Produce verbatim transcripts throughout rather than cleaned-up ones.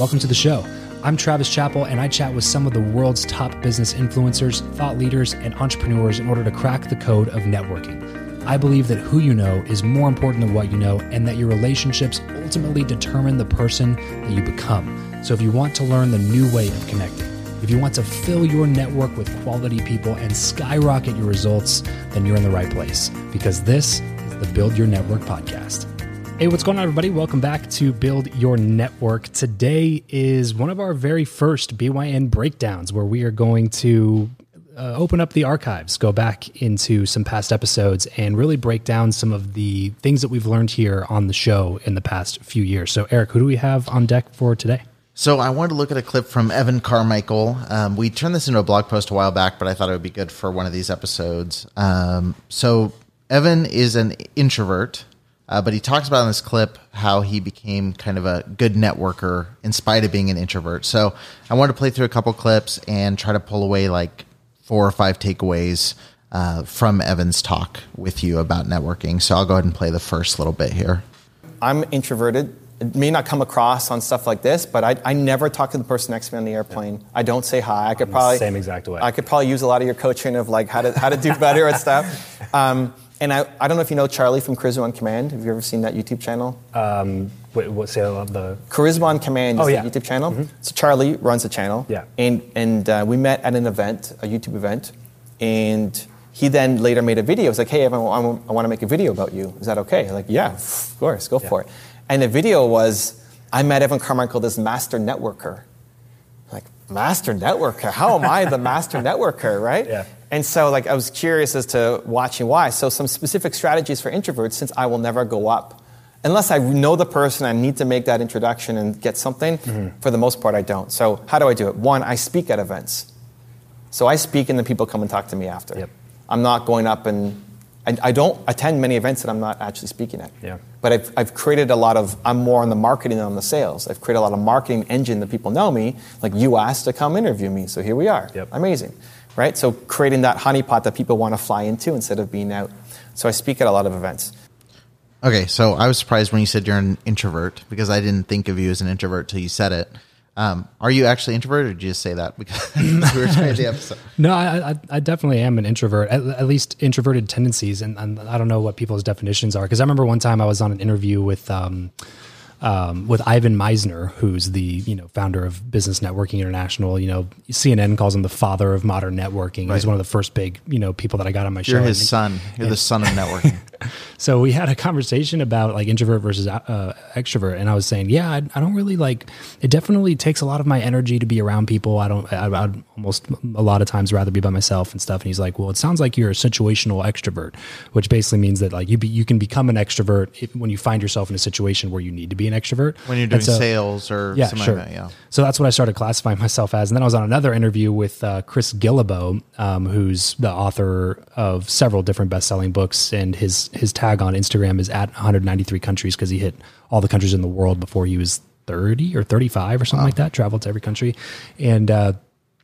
Welcome to the show. I'm Travis Chappell, and I chat with some of the world's top business influencers, thought leaders, and entrepreneurs in order to crack the code of networking. I believe that who you know is more important than what you know, and that your relationships ultimately determine the person that you become. So if you want to learn the new way of connecting, if you want to fill your network with quality people and skyrocket your results, then you're in the right place, because this is the Build Your Network podcast. Hey, what's going on, everybody? Welcome back to Build Your Network. Today is one of our very first B Y N breakdowns, where we are going to uh, open up the archives, go back into some past episodes, and really break down some of the things that we've learned here on the show in the past few years. So, Eric, who do we have on deck for today? So I wanted to look at a clip from Evan Carmichael. Um, we turned this into a blog post a while back, but I thought it would be good for one of these episodes. Um, so Evan is an introvert, uh, but he talks about in this clip how he became kind of a good networker in spite of being an introvert. So I wanted to play through a couple clips and try to pull away like four or five takeaways uh, from Evan's talk with you about networking. So I'll go ahead and play the first little bit here. I'm introverted. It may not come across on stuff like this, but I, I never talk to the person next to me on the airplane. Yeah. I don't say hi. I could I'm probably the same exact way. I could probably use a lot of your coaching of like how to how to do better and stuff. Um, and I, I don't know if you know Charlie from Charisma on Command. Have you ever seen that YouTube channel? Um, wait, what's the the Charisma on Command is oh, yeah. the YouTube channel. Mm-hmm. So Charlie runs the channel. Yeah. And and uh, we met at an event, a YouTube event, and he then later made a video. He was like, "Hey, Evan, I want, I want to make a video about you. Is that okay?" I'm like, yeah, of course, go yeah. for it. And the video was, I met Evan Carmichael, this master networker. Like, master networker? How am I the master networker, right? Yeah. And so, like, I was curious as to watching why. So some specific strategies for introverts, since I will never go up. Unless I know the person, I need to make that introduction and get something. Mm-hmm. For the most part, I don't. So how do I do it? One, I speak at events. So I speak and then people come and talk to me after. Yep. I'm not going up and... I, I don't attend many events that I'm not actually speaking at. Yeah. But I've, I've created a lot of, I'm more on the marketing than on the sales. I've created a lot of marketing engine that people know me. Like, you asked to come interview me, so here we are. Yep. Amazing. Right? So creating that honeypot that people want to fly into instead of being out. So I speak at a lot of events. Okay, so I was surprised when you said you're an introvert, because I didn't think of you as an introvert till you said it. Um, are you actually introverted, or did you just say that because we were trying the episode? No, I, I, I definitely am an introvert, at, at least introverted tendencies. And, and I don't know what people's definitions are. Because I remember one time I was on an interview with um, um, with Ivan Meisner, who's the you know founder of Business Networking International. You know, C N N calls him the father of modern networking. Right. He's one of the first big you know people that I got on my show. You're his and, son. You're and, the son of networking. So we had a conversation about like introvert versus uh, extrovert, and I was saying, yeah, I, I don't really like. It definitely takes a lot of my energy to be around people. I don't. I, I'd almost a lot of times rather be by myself and stuff. And he's like, well, it sounds like you're a situational extrovert, which basically means that like you be, you can become an extrovert if, when you find yourself in a situation where you need to be an extrovert. When you're doing so, sales or yeah, something sure. like that, yeah. So that's what I started classifying myself as. And then I was on another interview with uh, Chris Guillebeau, um, who's the author of several different best-selling books, and his his tag on Instagram is at one hundred ninety-three countries, because he hit all the countries in the world before he was thirty or thirty-five or something wow. like that, traveled to every country. And uh,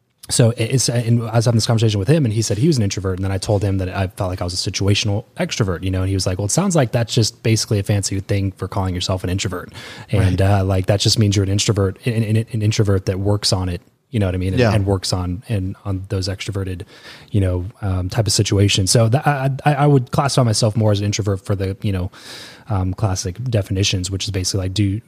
so it's, and I was having this conversation with him, and he said he was an introvert. And then I told him that I felt like I was a situational extrovert, you know, and he was like, well, it sounds like that's just basically a fancy thing for calling yourself an introvert. And right. uh, like, that just means you're an introvert, an, an, an introvert that works on it. You know what I mean? And, yeah. and works on and on those extroverted, you know, um, type of situations. So that, I, I would classify myself more as an introvert for the, you know, um, classic definitions, which is basically like, do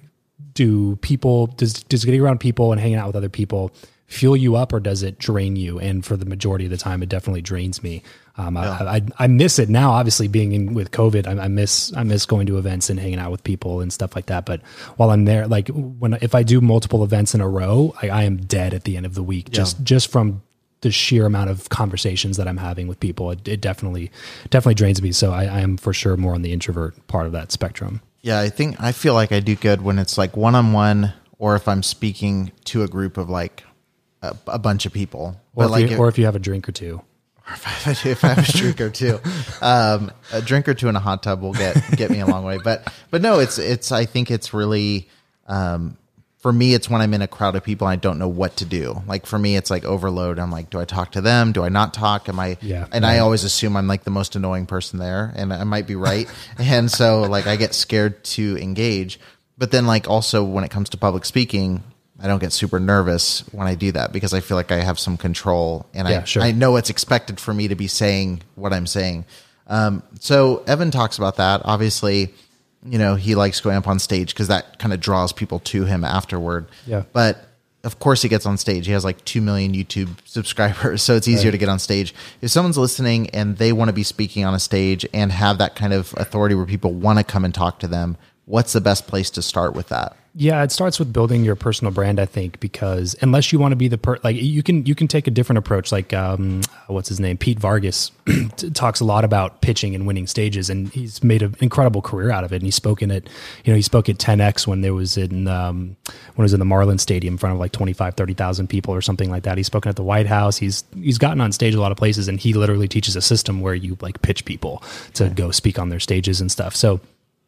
do people does does getting around people and hanging out with other people fuel you up, or does it drain you? And for the majority of the time, it definitely drains me. Um, yeah. I, I I miss it now. Obviously, being in with COVID, I, I miss I miss going to events and hanging out with people and stuff like that. But while I'm there, like when if I do multiple events in a row, I, I am dead at the end of the week. Yeah. Just just from the sheer amount of conversations that I'm having with people, it, it definitely definitely drains me. So I, I am for sure more on the introvert part of that spectrum. Yeah, I think I feel like I do good when it's like one on one, or if I'm speaking to a group of like a, a bunch of people, or if, like you, if, or if you have a drink or two. If I, if I have a drink or two, um, a drink or two in a hot tub will get get me a long way. But but no, it's it's. I think it's really um, for me. It's when I'm in a crowd of people and I don't know what to do. Like for me, it's like overload. I'm like, do I talk to them? Do I not talk? Am I? Yeah. And right. I always assume I'm like the most annoying person there, and I might be right. And so like I get scared to engage. But then like also when it comes to public speaking, I don't get super nervous when I do that because I feel like I have some control and Yeah, I, sure. I know it's expected for me to be saying what I'm saying. Um, so Evan talks about that. Obviously, you know, he likes going up on stage because that kind of draws people to him afterward. Yeah. But of course he gets on stage. He has like two million YouTube subscribers, so it's easier Right. to get on stage. If someone's listening and they want to be speaking on a stage and have that kind of authority where people want to come and talk to them, what's the best place to start with that? Yeah, it starts with building your personal brand, I think, because unless you want to be the per, like you can you can take a different approach. Like um, what's his name, Pete Vargas, talks a lot about pitching and winning stages, and he's made an incredible career out of it. And he's spoken at, you know, he spoke at ten X when there was in um, when it was in the Marlins Stadium in front of like twenty-five, thirty thousand people or something like that. He's spoken at the White House. He's he's gotten on stage a lot of places, and he literally teaches a system where you like pitch people to Okay. go speak on their stages and stuff. So.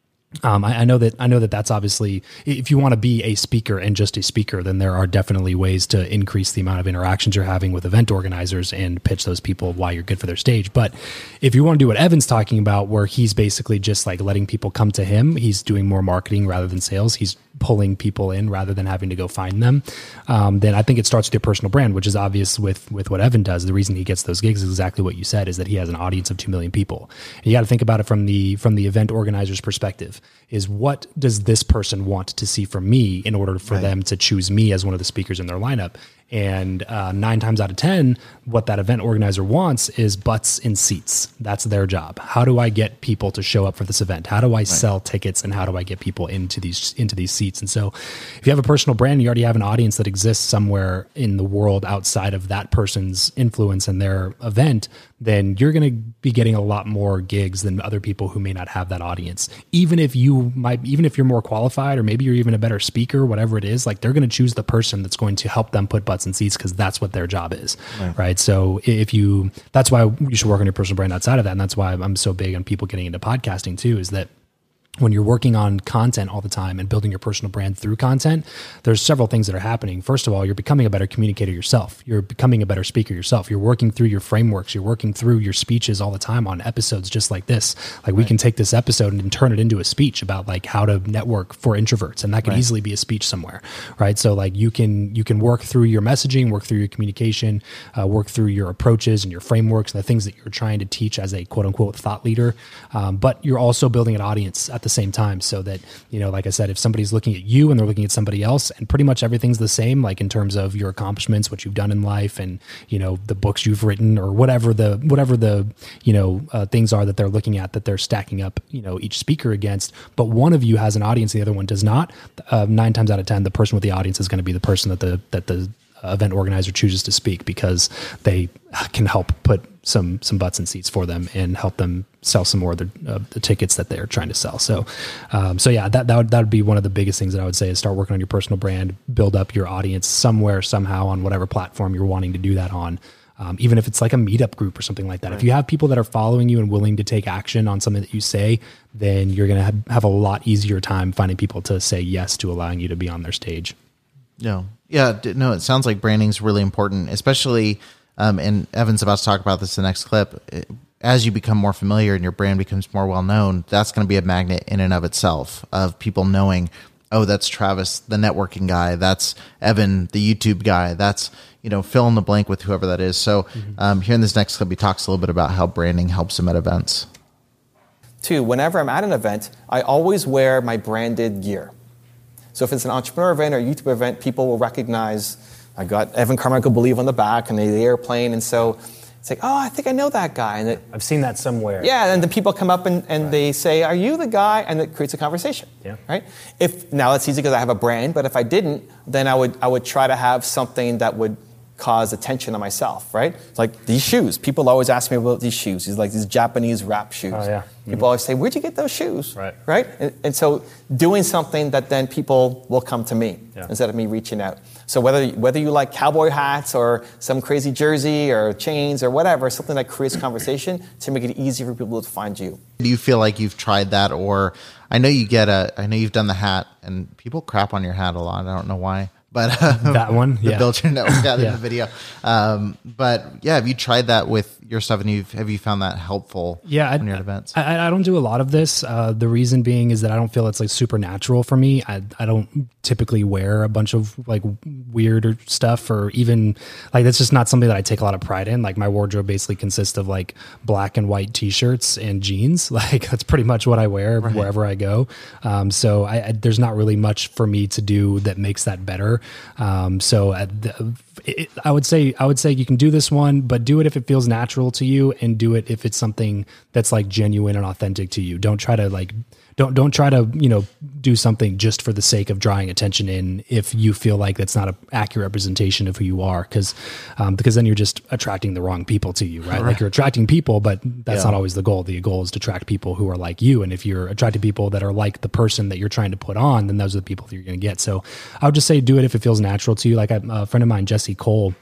Um, I, I know that I know that that's obviously, if you want to be a speaker and just a speaker, then there are definitely ways to increase the amount of interactions you're having with event organizers and pitch those people why you're good for their stage. But if you want to do what Evan's talking about, where he's basically just like letting people come to him, he's doing more marketing rather than sales. He's pulling people in rather than having to go find them. Um, then I think it starts with your personal brand, which is obvious with with what Evan does. The reason he gets those gigs is exactly what you said, is that he has an audience of two million people. And you got to think about it from the from the event organizer's perspective. Is what does this person want to see from me in order for Right. them to choose me as one of the speakers in their lineup? And uh, nine times out of ten, what that event organizer wants is butts in seats. That's their job. How do I get people to show up for this event? How do I sell tickets, and how do I get people into these into these seats? And so, if you have a personal brand, you already have an audience that exists somewhere in the world outside of that person's influence and their event. Then you're going to be getting a lot more gigs than other people who may not have that audience. Even if you might, even if you're more qualified, or maybe you're even a better speaker, whatever it is, like they're going to choose the person that's going to help them put butts in seats because that's what their job is, right. right? So if you, that's why you should work on your personal brand outside of that, and that's why I'm so big on people getting into podcasting too. Is that when you're working on content all the time and building your personal brand through content, there's several things that are happening. First of all, you're becoming a better communicator yourself. You're becoming a better speaker yourself. You're working through your frameworks. You're working through your speeches all the time on episodes just like this. Like we Right. can take this episode and turn it into a speech about like how to network for introverts. And that could Right. easily be a speech somewhere, right? So like you can, you can work through your messaging, work through your communication, uh, work through your approaches and your frameworks and the things that you're trying to teach as a quote unquote thought leader. Um, but you're also building an audience at the same time. So that, you know, like I said, if somebody's looking at you and they're looking at somebody else and pretty much everything's the same, like in terms of your accomplishments, what you've done in life and, you know, the books you've written or whatever the, whatever the, you know, uh, things are that they're looking at, that they're stacking up, you know, each speaker against, but one of you has an audience and the other one does not, uh, nine times out of ten, the person with the audience is going to be the person that the, that the, event organizer chooses to speak because they can help put some some butts in seats for them and help them sell some more of the, uh, the tickets that they're trying to sell. So, um, so yeah, that that would, that would be one of the biggest things that I would say is start working on your personal brand, build up your audience somewhere, somehow on whatever platform you're wanting to do that on. Um, even if it's like a meetup group or something like that. Right. If you have people that are following you and willing to take action on something that you say, then you're going to have, have a lot easier time finding people to say yes to allowing you to be on their stage. No. Yeah, no, it sounds like branding is really important, especially, um, and Evan's about to talk about this in the next clip. It, as you become more familiar and your brand becomes more well-known, that's going to be a magnet in and of itself of people knowing, oh, that's Travis, the networking guy. That's Evan, the YouTube guy. That's, you know, fill in the blank with whoever that is. So mm-hmm. um, here in this next clip, he talks a little bit about how branding helps him at events. Two, whenever I'm at an event, I always wear my branded gear. So if it's an entrepreneur event or a YouTube event, people will recognize, I got Evan Carmichael Believe on the back and the airplane. And so it's like, oh, I think I know that guy. And it, I've seen that somewhere. Yeah, and then people come up and, and right. they say, are you the guy? And it creates a conversation. Yeah. Right? If now it's easy because I have a brand, but if I didn't, then I would I would try to have something that would cause attention on myself, right? It's like these shoes. People always ask me about these shoes. These like these Japanese rap shoes. Oh, yeah. Mm-hmm. People always say, where'd you get those shoes? Right. Right? And, and so doing something that then people will come to me yeah. instead of me reaching out. So whether whether you like cowboy hats or some crazy jersey or chains or whatever, something that creates conversation to make it easy for people to find you. Do you feel like you've tried that? Or I know you get a, I know you've done the hat and people crap on your hat a lot. I don't know why. but uh, that one, the yeah. Build Your Network out in Yeah. the video. Um, but yeah, have you tried that with your stuff, and you've have you found that helpful? Yeah, I, on your events? I, I don't do a lot of this. Uh, the reason being is that I don't feel it's like supernatural for me. I I don't typically wear a bunch of like weirder stuff, or even like that's just not something that I take a lot of pride in. Like my wardrobe basically consists of like black and white t-shirts and jeans. Like that's pretty much what I wear right. wherever I go. Um, so I, I, there's not really much for me to do that makes that better. Um, so at the, it, I would say I would say you can do this one, but do it if it feels natural to you, and do it if it's something that's like genuine and authentic to you. Don't try to like don't don't try to you know do something just for the sake of drawing attention in if you feel like that's not an accurate representation of who you are, because um, because then you're just attracting the wrong people to you, right? right. Like you're attracting people, but that's yeah. not always the goal. The goal is to attract people who are like you, and if you're attracting people that are like the person that you're trying to put on, then those are the people that you're going to get. So I would just say do it if it feels natural to you. Like I, a friend of mine, Jesse Cole.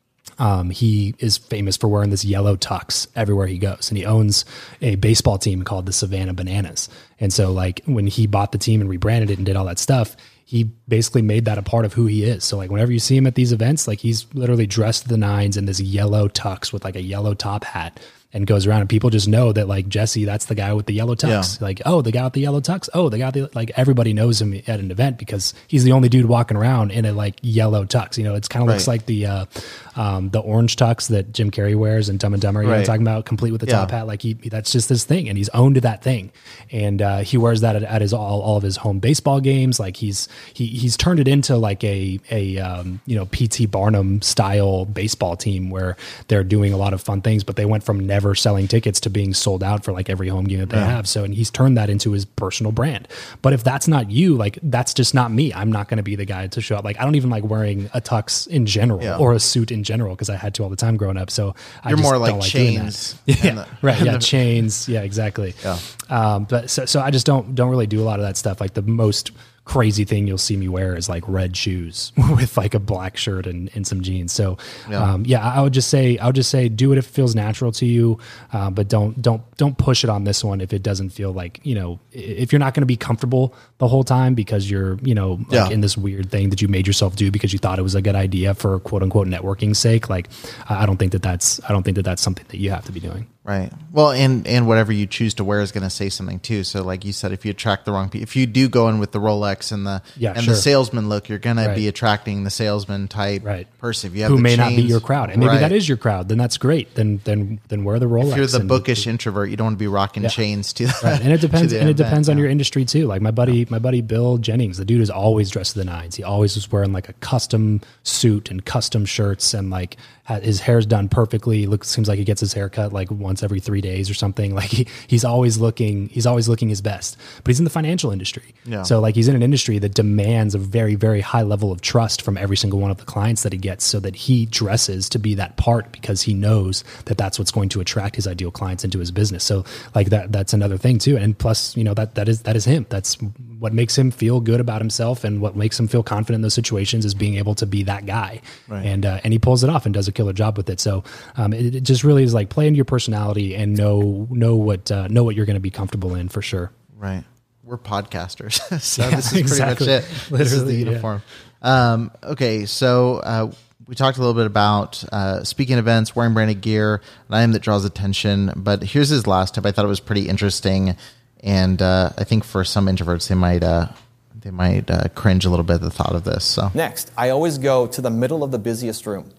Um, he is famous for wearing this yellow tux everywhere he goes, and he owns a baseball team called the Savannah Bananas. And so like when he bought the team and rebranded it and did all that stuff, he basically made that a part of who he is. So like whenever you see him at these events, like he's literally dressed to the nines in this yellow tux with like a yellow top hat, and goes around, and people just know that like Jesse, that's the guy with the yellow tux. Yeah. Like, oh, the guy with the yellow tux. Oh, the guy with the, like everybody knows him at an event because he's the only dude walking around in a like yellow tux. You know, it's kind of right. looks like the uh, um, the orange tux that Jim Carrey wears in Dumb and Dumber. You right. know what I'm talking about, complete with the yeah. top hat. Like he, that's just his thing, and he's owned that thing, and uh, he wears that at, at his all all of his home baseball games. Like he's he he's turned it into like a a um, you know P T Barnum style baseball team where they're doing a lot of fun things, but they went from never selling tickets to being sold out for like every home game that they yeah. have. So, and he's turned that into his personal brand. But if that's not you, like that's just not me. I'm not going to be the guy to show up. Like I don't even like wearing a tux in general yeah. or a suit in general because I had to all the time growing up. So I you're just more like, don't like chains. Yeah, the, right. Yeah, chains. Yeah, exactly. Yeah. Um, but so, so I just don't don't really do a lot of that stuff. Like the most crazy thing you'll see me wear is like red shoes with like a black shirt and, and some jeans. So yeah. Um, yeah, I would just say, I would just say do it if it feels natural to you. Uh, but don't, don't, don't push it on this one. If it doesn't feel like, you know, if you're not going to be comfortable the whole time because you're, you know, like yeah. in this weird thing that you made yourself do because you thought it was a good idea for quote unquote networking sake. Like, I don't think that that's, I don't think that that's something that you have to be doing. Right. Well, and, and whatever you choose to wear is going to say something too. So like you said, if you attract the wrong people, if you do go in with the Rolex and the, yeah, and sure. the salesman look, you're going right. to be attracting the salesman type right. person. If you have who the may chains, not be your crowd, and maybe right. that is your crowd, then that's great. Then, then, then wear the Rolex. If you're the and, bookish introvert, you don't want to be rocking yeah. chains to that. Right. And it depends, and it event, depends yeah. on your industry too. Like my buddy, yeah. my buddy, Bill Jennings, the dude is always dressed to the nines. He always was wearing like a custom suit and custom shirts, and like his hair's done perfectly. Looks, seems like he gets his hair cut like once every three days or something. Like he, he's always looking, he's always looking his best, but he's in the financial industry. Yeah. So like he's in an industry that demands a very, very high level of trust from every single one of the clients that he gets, so that he dresses to be that part because he knows that that's what's going to attract his ideal clients into his business. So like that, that's another thing too. And plus, you know, that, that is, that is him. That's what makes him feel good about himself, and what makes him feel confident in those situations is being able to be that guy. Right. And, uh, and he pulls it off and does a killer job with it. So, um, it, it just really is like play into your personality and know, know what, uh, know what you're going to be comfortable in for sure. Right. We're podcasters. so yeah, this is exactly. pretty much it. Literally, this is the uniform. Yeah. Um, okay. So, uh, we talked a little bit about uh, speaking events, wearing branded gear, an item that draws attention. But here's his last tip. I thought it was pretty interesting, and uh, I think for some introverts, they might uh, they might uh, cringe a little bit at the thought of this. So next, I always go to the middle of the busiest room.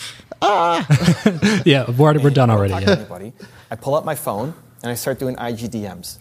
Ah, yeah, we're, we're done already. Yeah. Anybody. I pull up my phone and I start doing I G D Ms.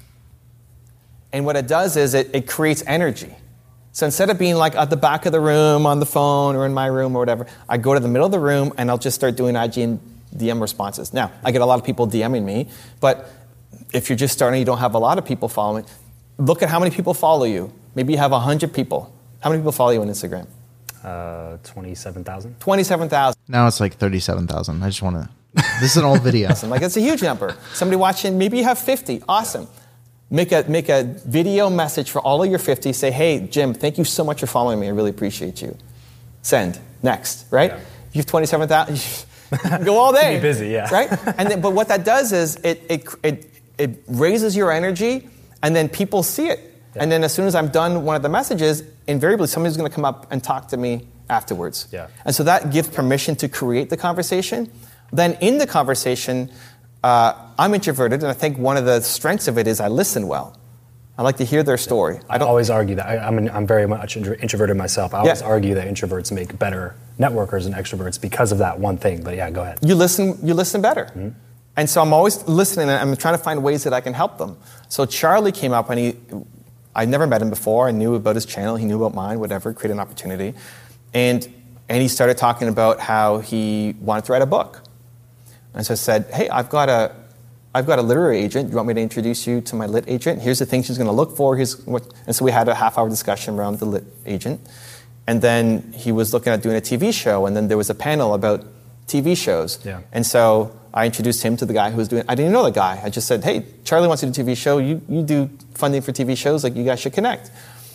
And what it does is it, it creates energy. So instead of being like at the back of the room on the phone or in my room or whatever, I go to the middle of the room and I'll just start doing I G D M responses. Now, I get a lot of people DMing me, but if you're just starting, you don't have a lot of people following, look at how many people follow you. Maybe you have one hundred people. How many people follow you on Instagram? Uh, twenty-seven thousand. twenty-seven thousand. Now it's like thirty-seven thousand. I just want to, this is an old video. Like, it's a huge number. Somebody watching, maybe you have fifty. Awesome. Make a make a video message for all of your fifty. Say, hey, Jim, thank you so much for following me. I really appreciate you. Send. Next, right? Yeah. You have twenty-seven thousand. Go all day. Be busy, yeah. Right? And then, but what that does is it it it it raises your energy, and then people see it. Yeah. And then as soon as I'm done one of the messages, invariably somebody's going to come up and talk to me afterwards. Yeah. And so that gives permission to create the conversation. Then in the conversation, uh, I'm introverted, and I think one of the strengths of it is I listen well. I like to hear their story. I, I don't always argue that. I, I'm, an, I'm very much intro- introverted myself. I always yeah. argue that introverts make better networkers and extroverts because of that one thing. But yeah, go ahead. You listen. You listen better. Mm-hmm. And so I'm always listening, and I'm trying to find ways that I can help them. So Charlie came up, and he, I'd never met him before. I knew about his channel. He knew about mine, whatever, create an opportunity. And, and he started talking about how he wanted to write a book. And so I said, hey, I've got a... I've got a literary agent. You want me to introduce you to my lit agent? Here's the things she's going to look for. Here's what, and so we had a half-hour discussion around the lit agent. And then he was looking at doing a T V show, and then there was a panel about T V shows. Yeah. And so I introduced him to the guy who was doing it. I didn't know the guy. I just said, hey, Charlie wants to do a T V show. You, you do funding for T V shows. Like, you guys should connect.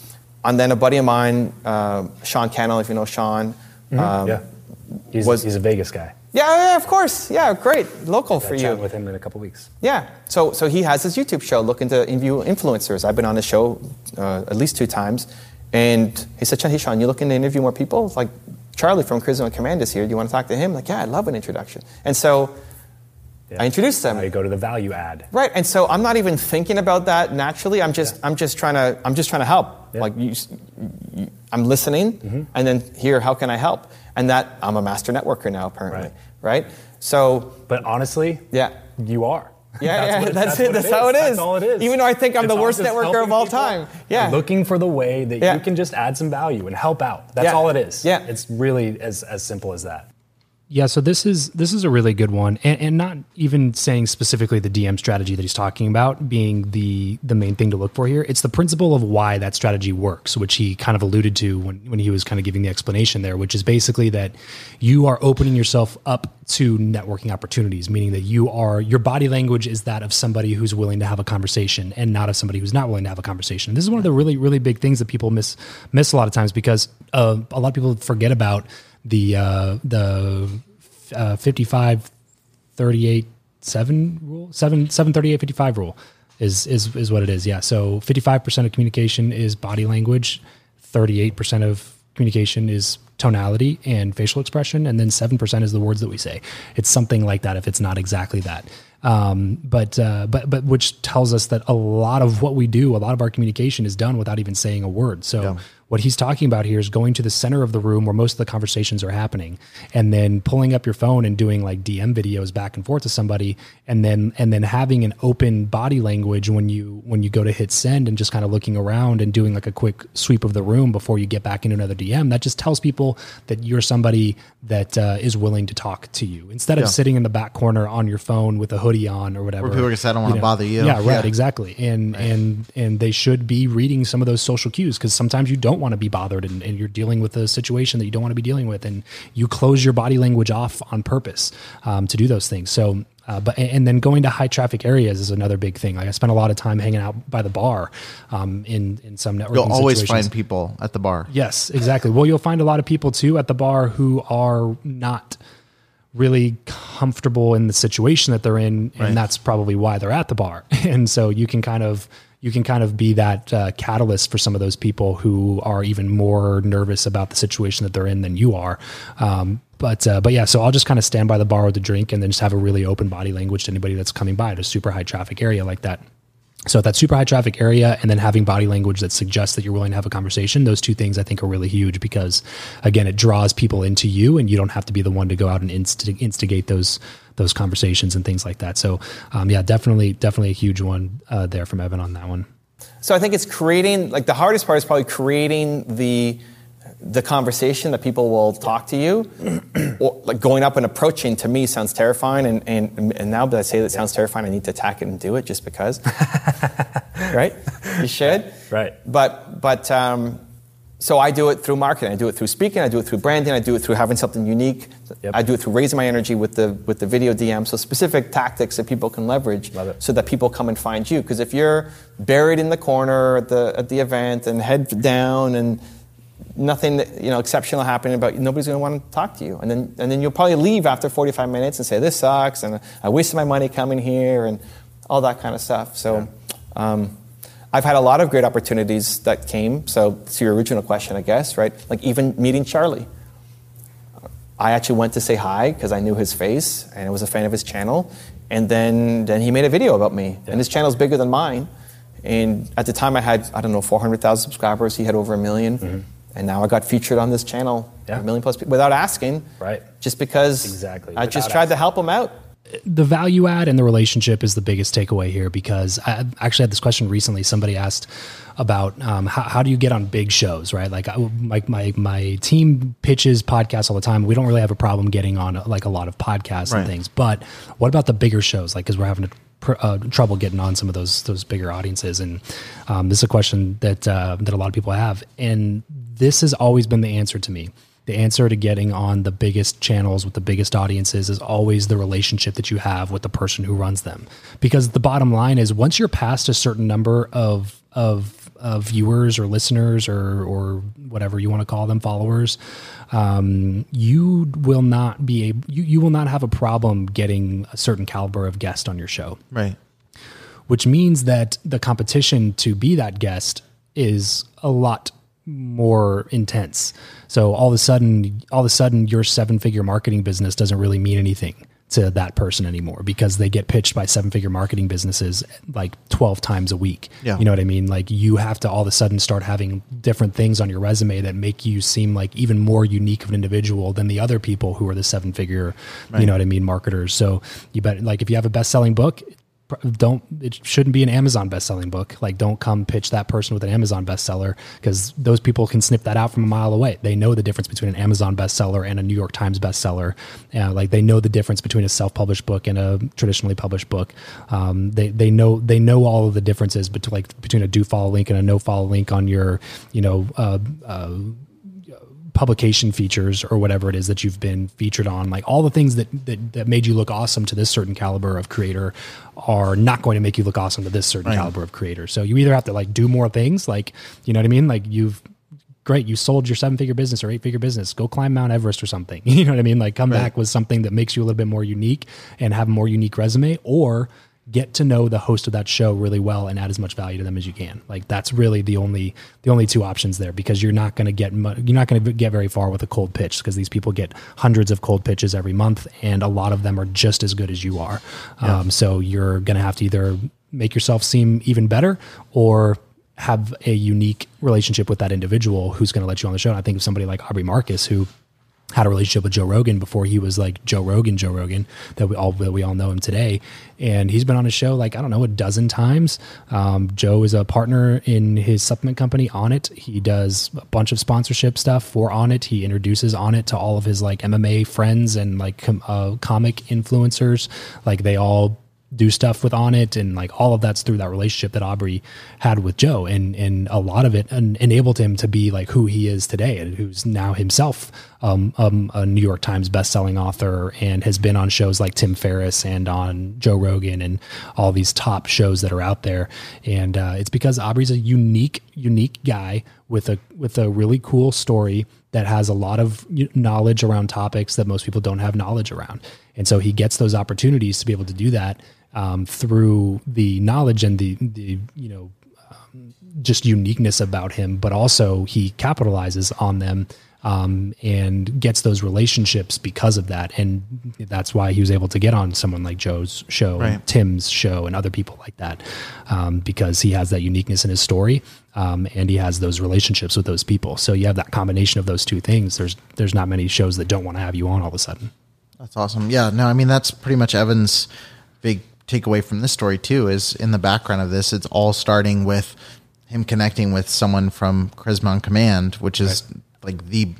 And then a buddy of mine, uh, Sean Cannell, if you know Sean. Mm-hmm. Um, yeah. He's, was, he's a Vegas guy. Yeah, yeah, of course. Yeah, great. Local for you. I'll chat with him in a couple weeks. Yeah. So so he has his YouTube show looking to interview influencers. I've been on his show uh, at least two times. And he said, hey, Sean, you looking to interview more people? It's like, Charlie from Charisma Command is here. Do you want to talk to him? Like, yeah, I'd love an introduction. And so yeah. I introduced them. Now you go to the value add. Right. And so I'm not even thinking about that naturally. I'm just yeah. I'm just trying to I'm just trying to help. Yeah. Like you, you, I'm listening, mm-hmm. and then here, how can I help? And that I'm a master networker now, apparently. Right. right? So. But honestly, yeah, you are. Yeah, that's yeah, it, that's, that's it. That's it how it is. That's all it is. Even though I think I'm it's the worst networker of all people, time. Yeah. Looking for the way that yeah. you can just add some value and help out. That's yeah. all it is. Yeah. It's really as as simple as that. Yeah, so this is this is a really good one, and, and not even saying specifically the D M strategy that he's talking about being the the main thing to look for here. It's the principle of why that strategy works, which he kind of alluded to when, when he was kind of giving the explanation there, which is basically that you are opening yourself up to networking opportunities, meaning that you are your body language is that of somebody who's willing to have a conversation and not of somebody who's not willing to have a conversation. This is one of the really, really big things that people miss miss a lot of times because uh, a lot of people forget about the uh, the uh, fifty-five thirty-eight seven rule, seven seven thirty-eight fifty-five rule is is is what it is. Yeah. So fifty-five percent of communication is body language, thirty-eight percent of communication is tonality and facial expression, and then seven percent is the words that we say. It's something like that if it's not exactly that. Um, but uh, but but which tells us that a lot of what we do, a lot of our communication is done without even saying a word. So yeah. What he's talking about here is going to the center of the room where most of the conversations are happening, and then pulling up your phone and doing like D M videos back and forth to somebody, and then and then having an open body language when you when you go to hit send, and just kind of looking around and doing like a quick sweep of the room before you get back into another D M. That just tells people that you're somebody that uh, is willing to talk to you instead of yeah. sitting in the back corner on your phone with a hoodie on or whatever. Or people are going to say, I don't want to know. bother you. Yeah, right, yeah. exactly. And right. and and they should be reading some of those social cues, because sometimes you don't want to be bothered, and, and you're dealing with a situation that you don't want to be dealing with, and you close your body language off on purpose um, to do those things. So, uh, but and then going to high traffic areas is another big thing. Like I spent a lot of time hanging out by the bar um, in in some networking. You'll always situations. find people at the bar. Yes, exactly. Well, you'll find a lot of people too at the bar who are not really comfortable in the situation that they're in, and right. that's probably why they're at the bar. And so you can kind of you can kind of be that uh, catalyst for some of those people who are even more nervous about the situation that they're in than you are. Um, but uh, but yeah, so I'll just kind of stand by the bar with a drink and then just have a really open body language to anybody that's coming by at a super high traffic area like that. So that super high traffic area, and then having body language that suggests that you're willing to have a conversation, those two things I think are really huge, because again, it draws people into you, and you don't have to be the one to go out and inst- instigate those those conversations and things like that. So um, yeah, definitely, definitely a huge one uh, there from Evan on that one. So I think it's creating, like the hardest part is probably creating the the conversation that people will talk to you. Or, like going up and approaching to me sounds terrifying, and, and and now that I say that sounds terrifying, I need to attack it and do it just because. Right? You should. Right. But but um, so I do it through marketing. I do it through speaking. I do it through branding. I do it through having something unique. Yep. I do it through raising my energy with the with the video D M. So specific tactics that people can leverage, so that people come and find you. Because if you're buried in the corner at the at the event and head down and nothing, you know, exceptional happening, about you, nobody's going to want to talk to you, and then and then you'll probably leave after forty-five minutes and say this sucks, and I wasted my money coming here, and all that kind of stuff. So, yeah. um, I've had a lot of great opportunities that came. So, to your original question, I guess, right? Like even meeting Charlie, I actually went to say hi because I knew his face and I was a fan of his channel. And then, then he made a video about me. Yeah. And his channel's bigger than mine. And at the time I had, I don't know, four hundred thousand subscribers. He had over a million. Mm-hmm. And now I got featured on this channel, yeah. a million plus people, without asking. Right. Just because exactly. I just tried asking. to help him out. The value add and the relationship is the biggest takeaway here, because I actually had this question recently. Somebody asked about um, how, how do you get on big shows, right? Like I, my, my, my team pitches podcasts all the time. We don't really have a problem getting on like a lot of podcasts right. and things, but what about the bigger shows? Like, cause we're having a Uh, trouble getting on some of those those bigger audiences, and um, this is a question that uh, that a lot of people have, and this has always been the answer to me. The answer to getting on the biggest channels with the biggest audiences is always the relationship that you have with the person who runs them, because the bottom line is once you're past a certain number of of of viewers or listeners or or whatever you want to call them, followers, um, you will not be able, you, you will not have a problem getting a certain caliber of guest on your show. Right. Which means that the competition to be that guest is a lot more intense. So all of a sudden, all of a sudden your seven figure marketing business doesn't really mean anything to that person anymore, because they get pitched by seven figure marketing businesses like twelve times a week. Yeah. You know what I mean? Like you have to all of a sudden start having different things on your resume that make you seem like even more unique of an individual than the other people who are the seven figure, right. you know what I mean, marketers. So you bet, like if you have a best-selling book, don't, it shouldn't be an Amazon best-selling book. Like don't come pitch that person with an Amazon bestseller, because those people can snip that out from a mile away. They know the difference between an Amazon bestseller and a New York Times bestseller. Uh, like they know the difference between a self-published book and a traditionally published book. Um, they they know they know all of the differences between like between a do follow link and a no follow link on your you know. Uh, uh, publication features or whatever it is that you've been featured on. Like all the things that, that that made you look awesome to this certain caliber of creator are not going to make you look awesome to this certain right. caliber of creator. So you either have to like do more things, like, you know what I mean? Like you've great, you sold your seven figure business or eight figure business, go climb Mount Everest or something. You know what I mean? Like come right. back with something that makes you a little bit more unique and have a more unique resume, or get to know the host of that show really well and add as much value to them as you can. Like that's really the only the only two options there, because you're not going to get you're not going to get very far with a cold pitch, because these people get hundreds of cold pitches every month, and a lot of them are just as good as you are. Yeah. Um, so you're going to have to either make yourself seem even better or have a unique relationship with that individual who's going to let you on the show. And I think of somebody like Aubrey Marcus, who had a relationship with Joe Rogan before he was like Joe Rogan, Joe Rogan, that we all that we all know him today. And he's been on his show like, I don't know, a dozen times. Um, Joe is a partner in his supplement company, Onnit. He does a bunch of sponsorship stuff for Onnit. He introduces Onnit to all of his like M M A friends and like com- uh, comic influencers. Like they all do stuff with Onnit, and like all of that's through that relationship that Aubrey had with Joe, and and a lot of it en- enabled him to be like who he is today, and who's now himself um, um, a New York Times bestselling author, and has been on shows like Tim Ferriss and on Joe Rogan and all these top shows that are out there. And uh, it's because Aubrey's a unique unique guy with a with a really cool story that has a lot of knowledge around topics that most people don't have knowledge around, and so he gets those opportunities to be able to do that. Um, through the knowledge and the, the you know, um, just uniqueness about him, but also he capitalizes on them um, and gets those relationships because of that. And that's why he was able to get on someone like Joe's show, right. and Tim's show, and other people like that, um, because he has that uniqueness in his story, um, and he has those relationships with those people. So you have that combination of those two things. There's there's not many shows that don't want to have you on all of a sudden. That's awesome. Yeah, no, I mean, that's pretty much Evan's big takeaway from this story too, is in the background of this, it's all starting with him connecting with someone from Charisma on Command, which is right. like the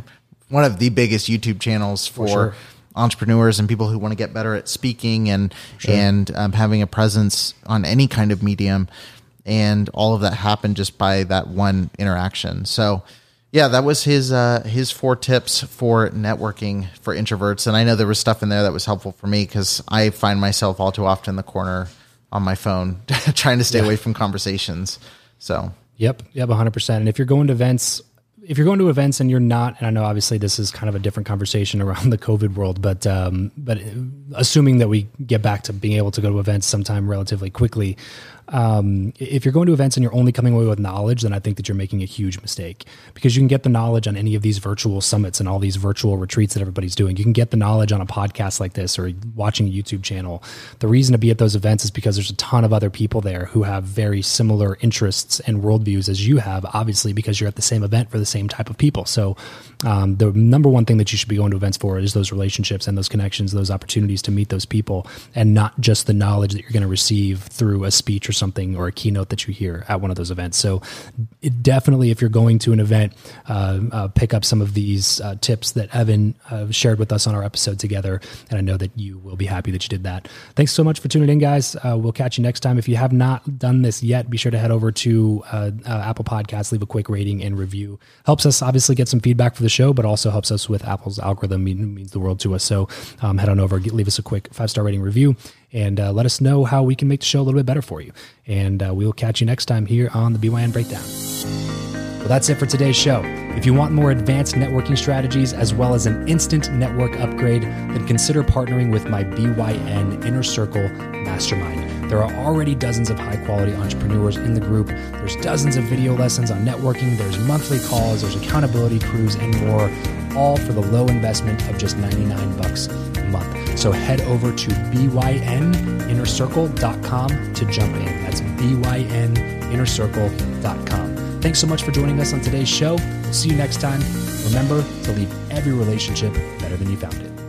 one of the biggest YouTube channels for, for sure. entrepreneurs and people who want to get better at speaking and sure. and um, having a presence on any kind of medium. And all of that happened just by that one interaction. So yeah, that was his uh, his four tips for networking for introverts. And I know there was stuff in there that was helpful for me, because I find myself all too often in the corner on my phone trying to stay yeah. away from conversations. So yep, yep, one hundred percent. And if you're going to events, if you're going to events and you're not, and I know obviously this is kind of a different conversation around the COVID world, but um, but assuming that we get back to being able to go to events sometime relatively quickly, um, if you're going to events and you're only coming away with knowledge, then I think that you're making a huge mistake, because you can get the knowledge on any of these virtual summits and all these virtual retreats that everybody's doing. You can get the knowledge on a podcast like this or watching a YouTube channel. The reason to be at those events is because there's a ton of other people there who have very similar interests and worldviews as you have, obviously, because you're at the same event for the same type of people. So um, the number one thing that you should be going to events for is those relationships and those connections, those opportunities to meet those people, and not just the knowledge that you're going to receive through a speech or something or a keynote that you hear at one of those events. So it definitely, if you're going to an event, uh, uh, pick up some of these uh, tips that Evan uh, shared with us on our episode together. And I know that you will be happy that you did that. Thanks so much for tuning in, guys. Uh, we'll catch you next time. If you have not done this yet, be sure to head over to uh, uh, Apple Podcasts, leave a quick rating and review. Helps us obviously get some feedback for the show, but also helps us with Apple's algorithm. It means the world to us. So um, head on over, get, leave us a quick five-star rating review, and uh, let us know how we can make the show a little bit better for you. And uh, we will catch you next time here on the B Y N Breakdown. Well, that's it for today's show. If you want more advanced networking strategies as well as an instant network upgrade, then consider partnering with my B Y N Inner Circle Mastermind. There are already dozens of high-quality entrepreneurs in the group. There's dozens of video lessons on networking. There's monthly calls. There's accountability crews and more, all for the low investment of just ninety-nine bucks a month. So head over to B Y N inner circle dot com to jump in. That's B Y N inner circle dot com. Thanks so much for joining us on today's show. See you next time. Remember to leave every relationship better than you found it.